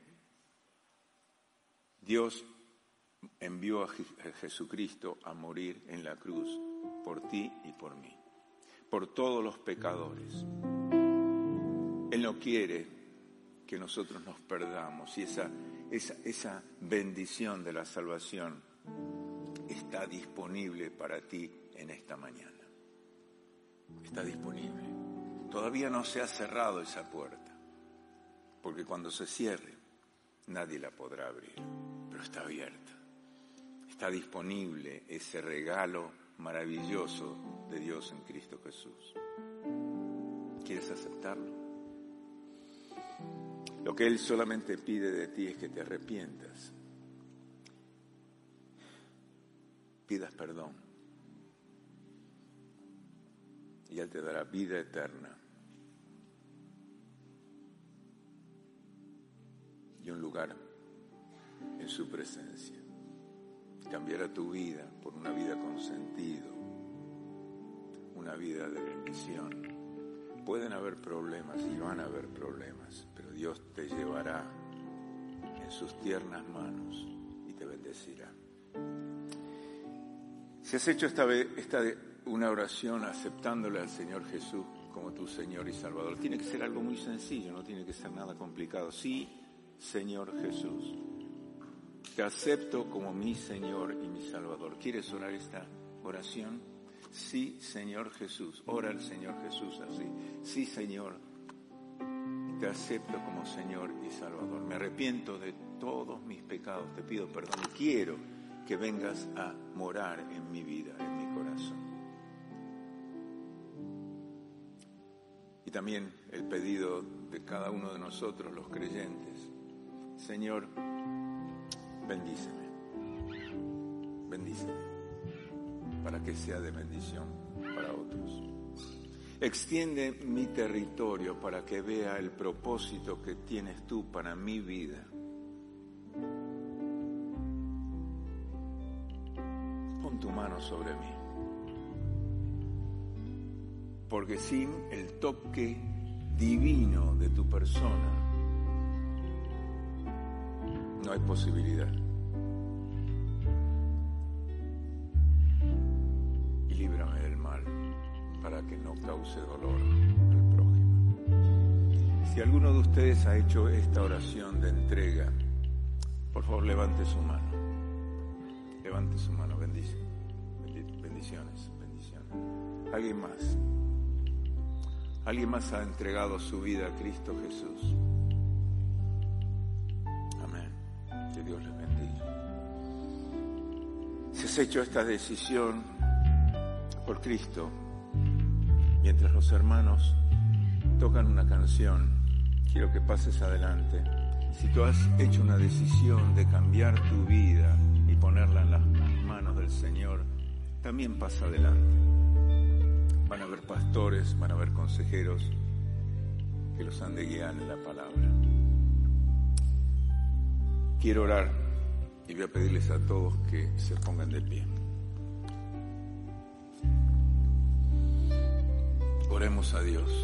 Dios envió a Jesucristo a morir en la cruz por ti y por mí, por todos los pecadores. Él no quiere que nosotros nos perdamos y esa, esa, esa bendición de la salvación está disponible para ti en esta mañana. Está disponible. Todavía no se ha cerrado esa puerta, porque cuando se cierre nadie la podrá abrir, pero está abierta. Está disponible ese regalo maravilloso de Dios en Cristo Jesús. ¿Quieres aceptarlo? Lo que Él solamente pide de ti es que te arrepientas, pidas perdón, y Él te dará vida eterna y un lugar en su presencia. Cambiará tu vida por una vida con sentido, una vida de bendición. Pueden haber problemas y van a haber problemas, pero Dios te llevará en sus tiernas manos y te bendecirá. Si has hecho esta vez esta una oración aceptándole al Señor Jesús como tu Señor y Salvador, tiene que ser algo muy sencillo, no tiene que ser nada complicado. Sí, Señor Jesús, te acepto como mi Señor y mi Salvador. ¿Quieres orar esta oración? Sí, Señor Jesús. Ora al Señor Jesús así. Sí, Señor, te acepto como Señor y Salvador. Me arrepiento de todos mis pecados. Te pido perdón. Quiero que vengas a morar en mi vida, en mi corazón. Y también el pedido de cada uno de nosotros, los creyentes. Señor, bendíceme. Bendíceme para que sea de bendición para otros. Extiende mi territorio para que vea el propósito que tienes tú para mi vida. Pon tu mano sobre mí. Porque sin el toque divino de tu persona no hay posibilidad. Y líbrame del mal para que no cause dolor al prójimo. Si alguno de ustedes ha hecho esta oración de entrega, por favor levante su mano. Levante su mano, bendice. Bendiciones, bendiciones. ¿Alguien más? ¿Alguien más ha entregado su vida a Cristo Jesús? Amén. Que Dios les bendiga. Si has hecho esta decisión por Cristo, mientras los hermanos tocan una canción, quiero que pases adelante. Si tú has hecho una decisión de cambiar tu vida y ponerla en las manos del Señor, también pasa adelante. Van a haber pastores, van a haber consejeros que los han de guiar en la palabra. Quiero orar y voy a pedirles a todos que se pongan de pie. Oremos a Dios.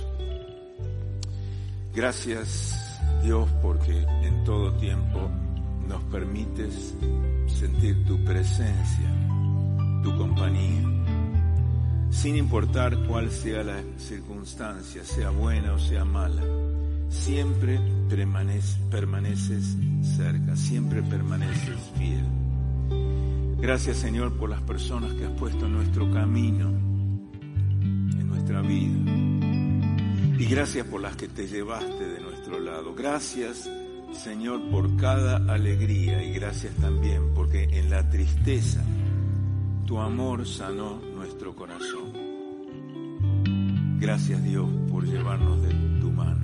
Gracias, Dios, porque en todo tiempo nos permites sentir tu presencia, tu compañía, sin importar cuál sea la circunstancia, sea buena o sea mala. Siempre permaneces, permaneces cerca, siempre permaneces fiel. Gracias, Señor, por las personas que has puesto en nuestro camino, en nuestra vida. Y gracias por las que te llevaste de nuestro lado. Gracias, Señor, por cada alegría, y gracias también porque en la tristeza tu amor sanó nuestro corazón. Gracias, Dios, por llevarnos de tu mano.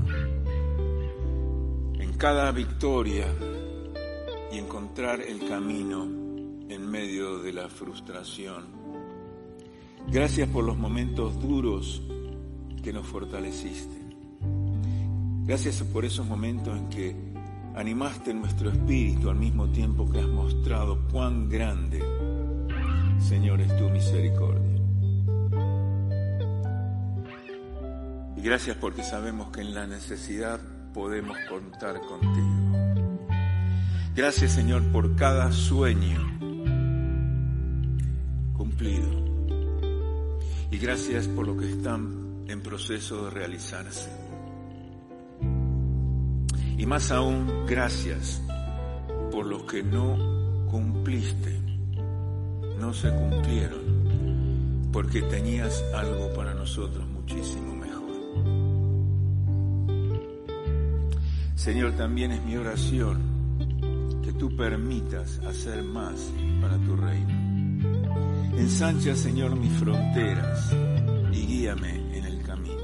En cada victoria y encontrar el camino en medio de la frustración. Gracias por los momentos duros que nos fortaleciste. Gracias por esos momentos en que animaste nuestro espíritu al mismo tiempo que has mostrado cuán grande, Señor, es tu misericordia. Y gracias porque sabemos que en la necesidad podemos contar contigo. Gracias, Señor, por cada sueño cumplido. Y gracias por lo que están en proceso de realizarse. Y más aún, gracias por los que no cumpliste, no se cumplieron, porque tenías algo para nosotros muchísimo mejor. Señor, también es mi oración que tú permitas hacer más para tu reino. Ensancha, Señor, mis fronteras y guíame en el camino.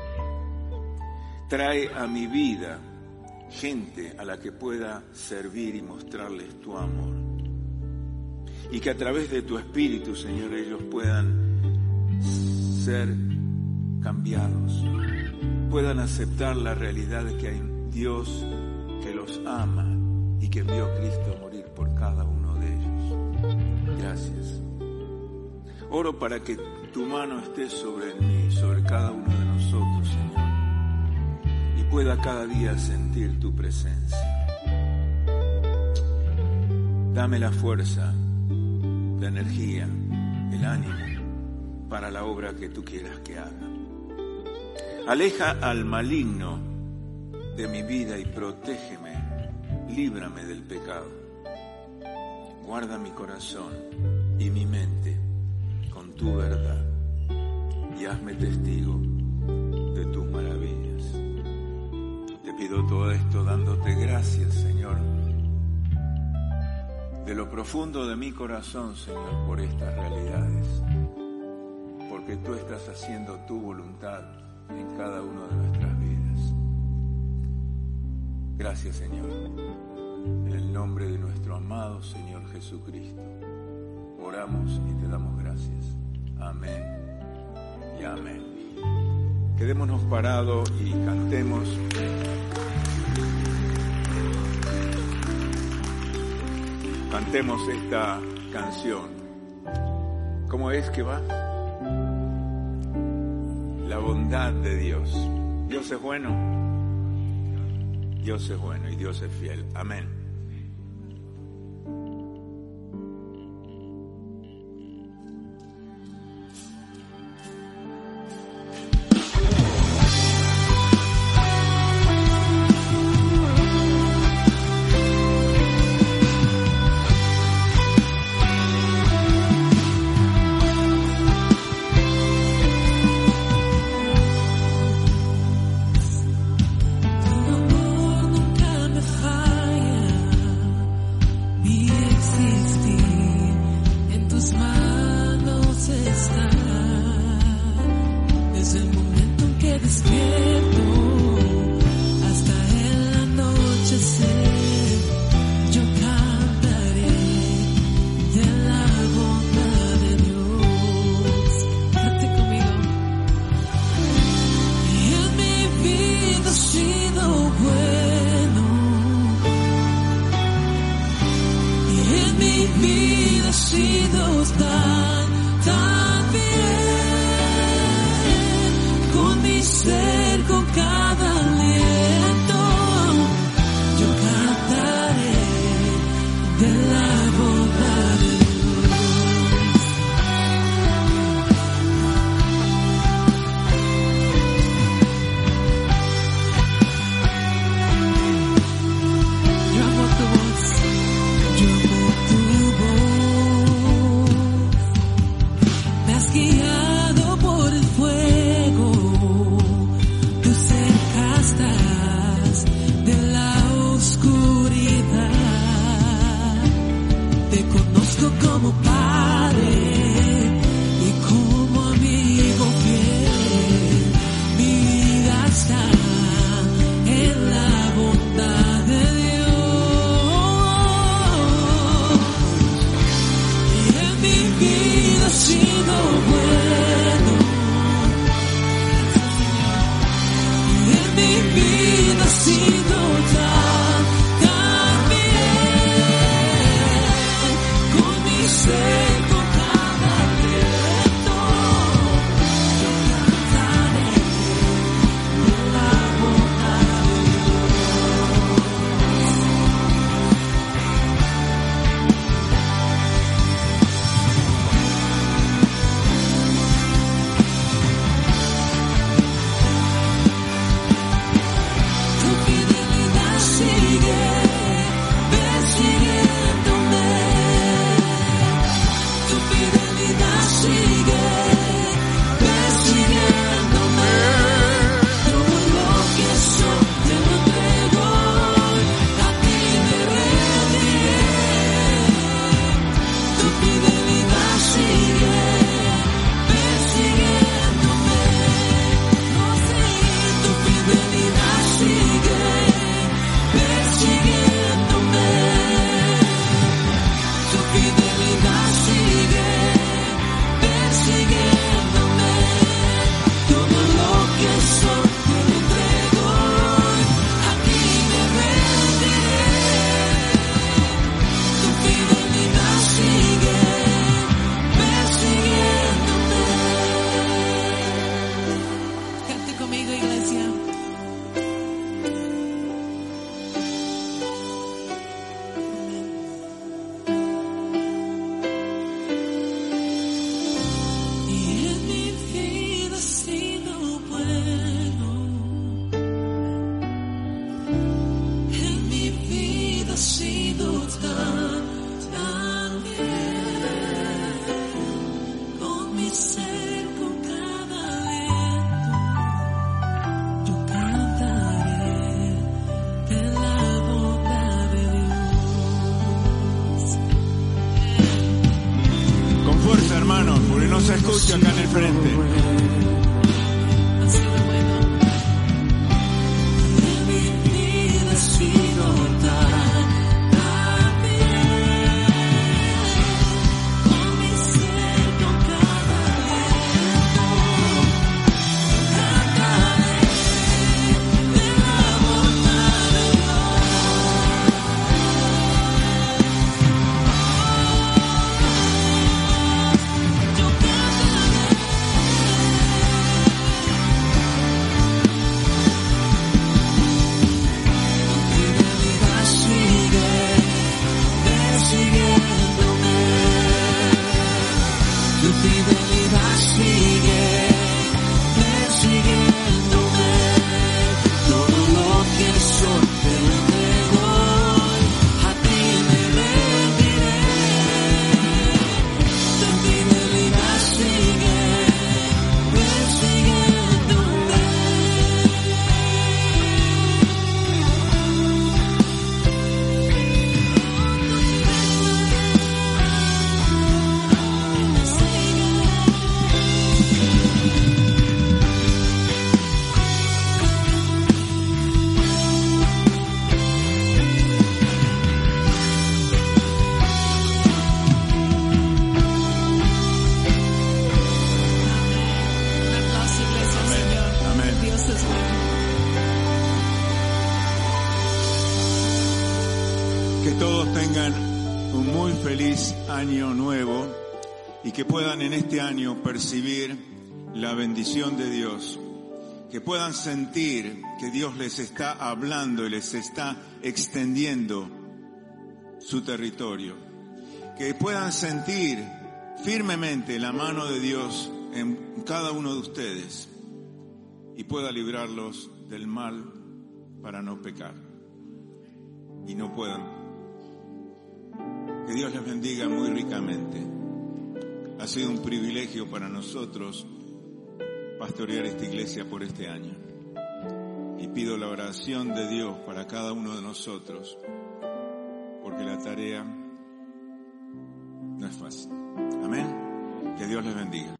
Trae a mi vida gente a la que pueda servir y mostrarles tu amor. Y que a través de tu Espíritu, Señor, ellos puedan ser cambiados, puedan aceptar la realidad de que hay un Dios que los ama y que envió a Cristo a morir por cada uno de ellos. Gracias. Oro para que tu mano esté sobre mí, sobre cada uno de nosotros, Señor, y pueda cada día sentir tu presencia. Dame la fuerza, la energía, el ánimo para la obra que tú quieras que haga. Aleja al maligno de mi vida y protégeme, líbrame del pecado. Guarda mi corazón y mi mente con tu verdad y hazme testigo de tus maravillas. Te pido todo esto dándote gracias, Señor, de lo profundo de mi corazón, Señor, por estas realidades, porque tú estás haciendo tu voluntad en cada una de nuestras vidas. Gracias, Señor, en el nombre de nuestro amado Señor Jesucristo. Oramos y te damos gracias. Amén y amén. Quedémonos parados y cantemos. Cantemos esta canción. ¿Cómo es que va? La bondad de Dios. Dios es bueno. Dios es bueno y Dios es fiel. Amén. Nunca me falla. desde el momento en que despierto hasta el anochecer, yo cantaré de la bondad de Dios. Cante conmigo. Y en mi vida ha sido bueno, y en mi vida ha sido tan, tan bien, con mi ser, con cada aliento, yo cantaré de la bondad de Dios. Yo amo tu voz, yo amo tu voz. Me has guiado por el fuego, tú cerca estás de la oscuridad. Te conozco como padre y como amigo fiel. Mi vida está en la bondad de Dios. Y en mi vida ha sido bueno, y en mi vida ha sido tan, tan bien, con mi ser, con cada aliento, yo cantaré de la bondad de Tu fidelidad sigue persiguiéndome, tu fidelidad sigue persiguiéndome. Todo lo que soy te lo entrego, a ti me rendiré. Tu fidelidad sigue persiguiéndome. No sé, tu fidelidad sigue persiguiéndome. Tu fidelidad sigue persiguiéndome. Todo lo que soy te lo entrego, a ti me rendiré. Tu fidelidad sigue persiguiéndome. Cante conmigo, iglesia. Y en mi vida ha sido bueno, en mi vida ha sido tan, tan bien, con mi ser, con cada aliento, yo cantaré de la bondad de Dios. Con fuerza, hermanos, porque no se escucha acá en el frente. Ha sido bueno. En mi vida ha sido tan, tan bien, con mi ser, con cada aliento, cantaré de la bondad de Dios. Yo cantaré todos tengan un muy feliz año nuevo y que puedan en este año percibir la bendición de Dios, que puedan sentir que Dios les está hablando y les está extendiendo su territorio, que puedan sentir firmemente la mano de Dios en cada uno de ustedes y pueda librarlos del mal para no pecar y no puedan. Que Dios les bendiga muy ricamente. Ha sido un privilegio para nosotros pastorear esta iglesia por este año. Y pido la oración de Dios para cada uno de nosotros, porque la tarea no es fácil. Amén. Que Dios les bendiga.